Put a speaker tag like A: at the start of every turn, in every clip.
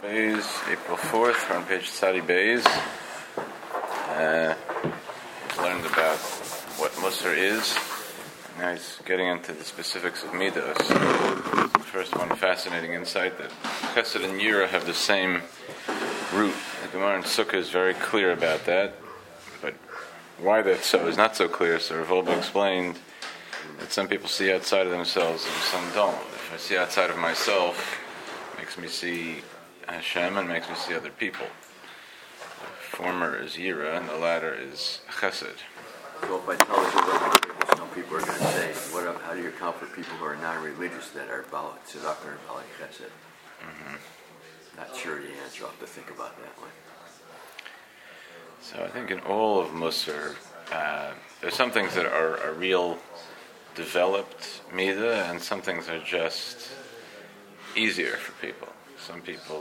A: April 4th, we're on page Tzadi Beis. Learned about what Musar is. Now he's getting into the specifics of Midas. First one, fascinating insight that Chesed and Yira have the same root. The Gemara in Sukkah is very clear about that, but why that's so is not so clear. So Rav Wolbe explained that some people see outside of themselves and some don't. If I see outside of myself, it makes me see Hashem and makes me see other people. The former is Yira and the latter is Chesed.
B: So if I tell you, some people are going to say, how do you account for people who are non-religious that are Baalei Tzedakah or Baalei Chesed? Not sure the answer. I'll have to think about that one.
A: So I think in all of Musar, there's some things that are a real developed midah, and some things are just easier for people. Some people,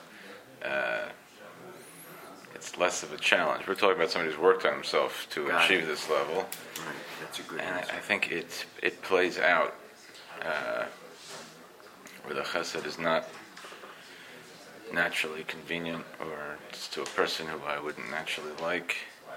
A: it's less of a challenge. We're talking about somebody who's worked on himself to achieve this level.
B: Right, that's a good answer.
A: I think it plays out where the chesed is not naturally convenient, or it's to a person who I wouldn't naturally like.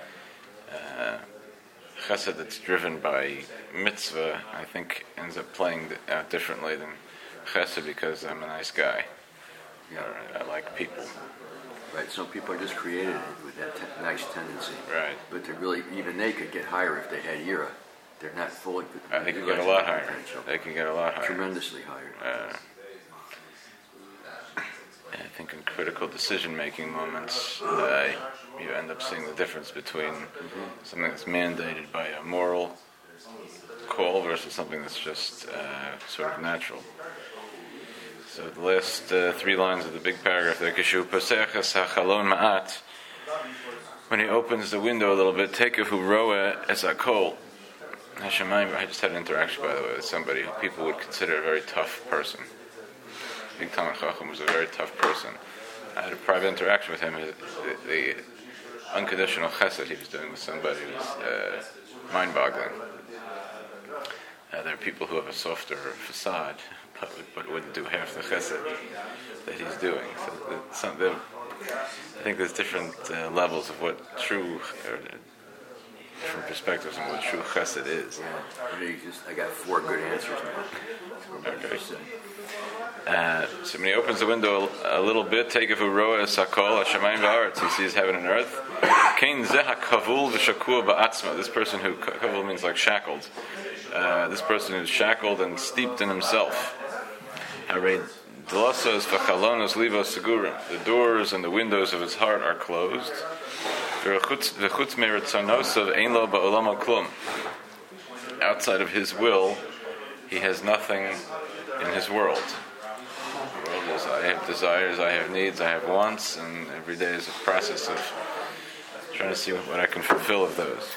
A: Chesed that's driven by mitzvah, I think, ends up playing out differently than chesed because I'm a nice guy.
B: Yeah.
A: Or I like people.
B: Right, some people are just created with that nice tendency.
A: Right.
B: But they're really, even they could get higher if they had Yira. They're not fully.
A: They can get a lot higher. They can get a lot higher.
B: Tremendously higher.
A: I think in critical decision-making moments, you end up seeing the difference between something that's mandated by a moral call versus something that's just sort of natural. So the last three lines of the big paragraph there, Kishu Paseches HaChalon Ma'at, when he opens the window a little bit, Tekefu Roa Es HaKol. Hashemayim, I just had an interaction, by the way, with somebody who people would consider a very tough person. Big Talmid Chacham was a very tough person. I had a private interaction with him. The unconditional chesed he was doing with somebody was mind-boggling. There are people who have a softer facade, but wouldn't do half the chesed that he's doing. So I think there's different levels of what true, or different perspectives on what true chesed is.
B: Yeah. I got four good answers now.
A: Okay. So when he opens the window a little bit, take of Uroa Sakol Hashemayim V'Aretz, he sees heaven and earth. Kain Zeha Kavul V'Shakua Ba'atzma. This person who Kavul means like shackled. This person who's shackled and steeped in himself. Harei Dlasos V'Chalonos Livos Segurim. The doors and the windows of his heart are closed. V'Chutz Meritzonosav Ein Lo Ba'olamo Klum. Outside of his will, he has nothing in his world. The world is, I have desires, I have needs, I have wants, and every day is a process of trying to see what I can fulfill of those.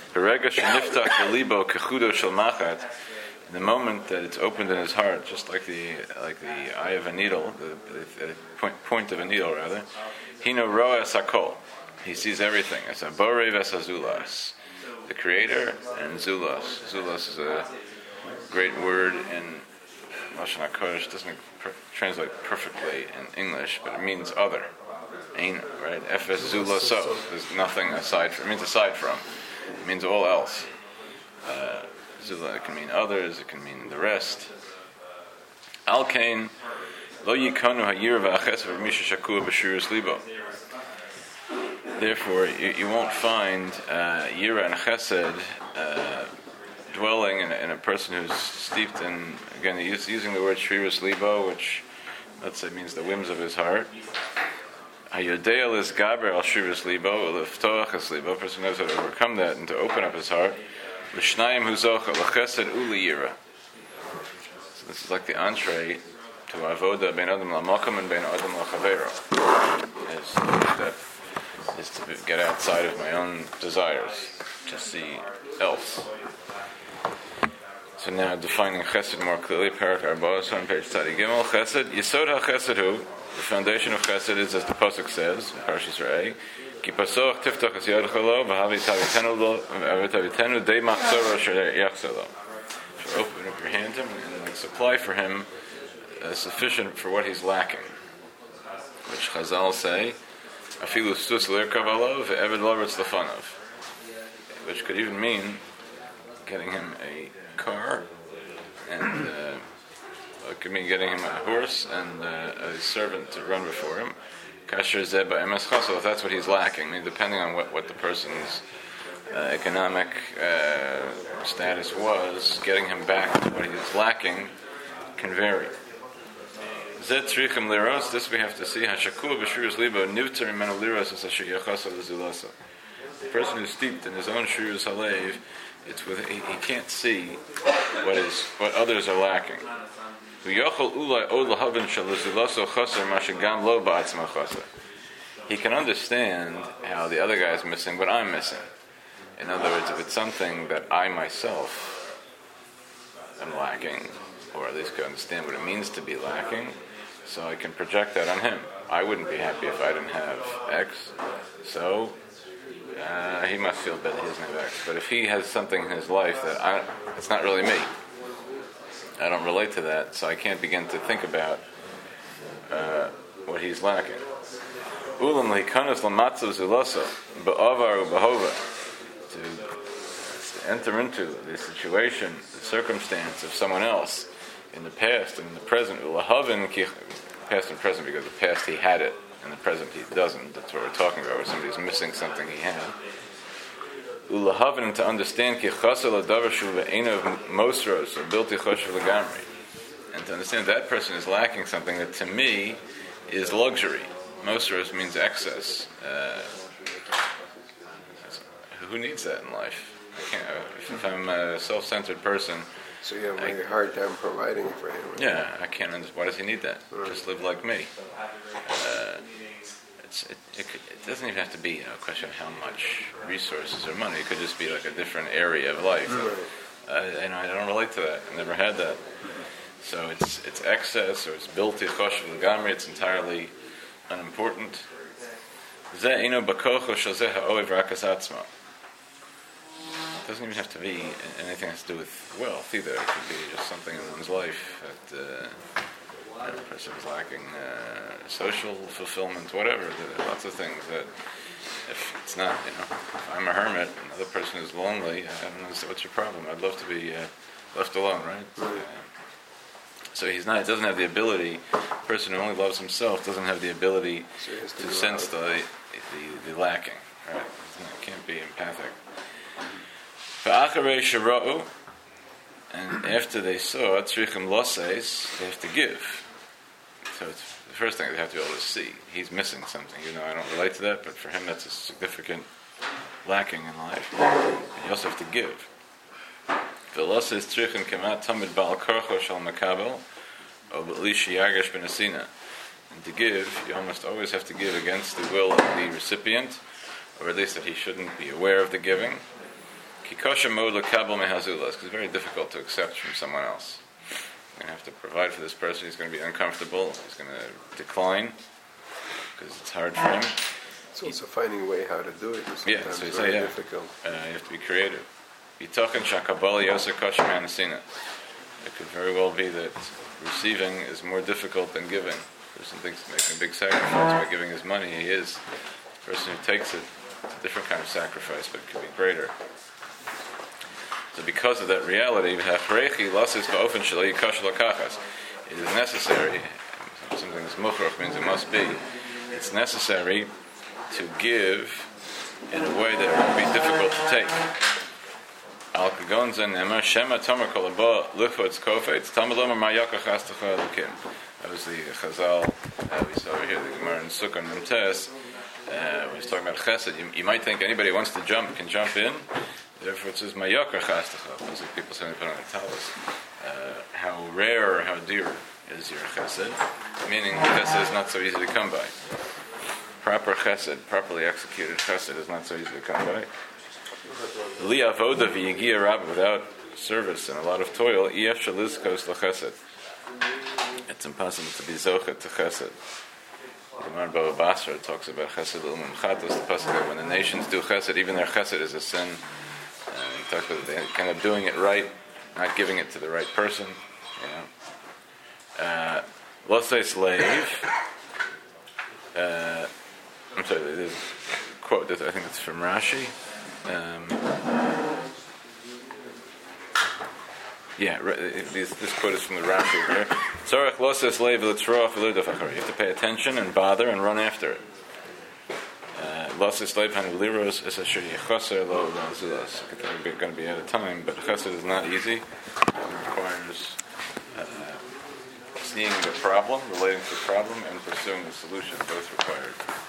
A: In the moment that it's opened in his heart, just like the eye of a needle, the point of a needle rather, Hino roa sakol. He sees everything. As a borev as a zulas, the creator and zulas. Zulas is a great word in Lashon HaKodesh. Doesn't translate perfectly in English, but it means other. Ain't, right? Efes zulaso. There's nothing aside from. It means aside from. It means all else. Zula, it can mean others. It can mean the rest. Al kain lo yikanu hayir v'aches v'misha shakua b'shirus libo. Therefore, you won't find yira and chesed dwelling in a person who's steeped in, again, he's using the word shrirus libo, which, let's say, means the whims of his heart. Hayodea lis gaber al shrirus libo, leftoach es libo, a person knows how to overcome that and to open up his heart. L'shnayim huzocha, l'chesed uli yira. So this is like the entree to avoda ben adam la'makam and ben adam la'chavero. Is to get outside of my own desires, to see else. So now defining chesed more clearly, Parak Arba'os on page Tzadi Gimel, chesed, Yisod HaChesed hu, the foundation of chesed is, as the Pasuk says, Parashas Re'eh, Ki pasoch tiftach es yadcha lo, v'havi tavitenu dei machzor asher yachzor lo. Open up your hand to him and supply for him sufficient for what he's lacking. which Chazal say, afilu stus lirkav alav ve'eved loretz lefanov, which could even mean getting him a car, and it could mean getting him a horse and a servant to run before him. Kasher zeh ba'emes chasel, if that's what he's lacking. I mean, depending on what the person's economic status was, getting him back to what he's lacking can vary. Zeh tzrichim liros, this we have to see. Hashakua b'shurus libo nivter imenu liros as asher yachasa l'zulasa. The person who's steeped in his own shurus halev, it's with he can't see what others are lacking. He can understand how the other guy is missing what I'm missing. In other words, if it's something that I myself am lacking, or at least can understand what it means to be lacking, so I can project that on him. I wouldn't be happy if I didn't have X, so he must feel bad that he doesn't have X. But if he has something in his life that it's not really me, I don't relate to that, so I can't begin to think about what he's lacking. Ulam lehikanos lamatzav zulasa ba'avar ubahova, to enter into the situation, the circumstance of someone else in the past and in the present. Ulahavin past and present, because the past he had it, and the present he doesn't. That's what we're talking about, where somebody's missing something he had. Ulahavin, to understand ki chasel adavar shu ve'einav mosros or bilti choshev legamri, and to understand that person is lacking something that to me is luxury. Mosros means excess. Who needs that in life? I can't. If I'm a self-centered person,
C: so you have a very hard time providing for him. Right?
A: Yeah, I can't understand. Why does he need that?
C: Right.
A: Just live like me. It doesn't even have to be a question of how much resources or money. It could just be like a different area of life.
C: Right.
A: I don't relate to that. I never had that. So it's excess, or it's built to choshev legamri. It's entirely unimportant. Zeh ino bakocho shel zeh ha'ohev rakas atzmo. It doesn't even have to be anything that has to do with wealth either. It could be just something in one's life that the person is lacking social fulfillment, whatever. There are lots of things that if it's not, if I'm a hermit, another person is lonely, I don't know, what's your problem? I'd love to be left alone, right? So he doesn't have the ability, a person who only loves himself doesn't have the ability to sense the lacking, right? It can't be empathic. And after they saw tzrichim loses, they have to give. So it's the first thing they have to be able to see. He's missing something. I don't relate to that, but for him that's a significant lacking in life. And you also have to give. Veloses tzrichim kemat tamid bal karcho shal makabel, or b'lishi yagesh benasina. And to give, you almost always have to give against the will of the recipient, or at least that he shouldn't be aware of the giving. Kikosha mod lekabel mehazulas, because it's very difficult to accept from someone else. You're going to have to provide for this person. He's going to be uncomfortable. He's going to decline because it's hard for him.
C: It's also finding a way how to do it.
A: Yeah, so
C: very difficult.
A: You have to be creative. Yitochen shakabali yoser kosher manasina. It could very well be that receiving is more difficult than giving. The person thinks he's making a big sacrifice by giving his money. He is. The person who takes it, it's a different kind of sacrifice, but it could be greater. So because of that reality, it is necessary, something that's mukhrach means it must be, it's necessary to give in a way that it won't be difficult to take. That was the Chazal we saw over here, the Gemara in Sukkah Memtes, when he's talking about chesed. You might think anybody who wants to jump can jump in. Therefore, it says "Mayakar chastacha." Those are people saying put on their talis. How rare or how dear is your chesed? Meaning, chesed is not so easy to come by. Proper chesed, properly executed chesed, is not so easy to come by. Li avoda v'yigia rab, without service and a lot of toil, ef shalizkos lachesed. It's impossible to be zochet to chesed. The Gemara Bava Basra talks about chesed l'umim chatos. The pasuk that when the nations do chesed, even their chesed is a sin. He talks about they kind of doing it right, not giving it to the right person. Let's say slave. I'm sorry, there's a quote, I think it's from Rashi. This quote is from the Rashi here. You have to pay attention and bother and run after it. It's going to be out of time, but chesed is not easy. It requires seeing the problem, relating to the problem, and pursuing the solution. Both required.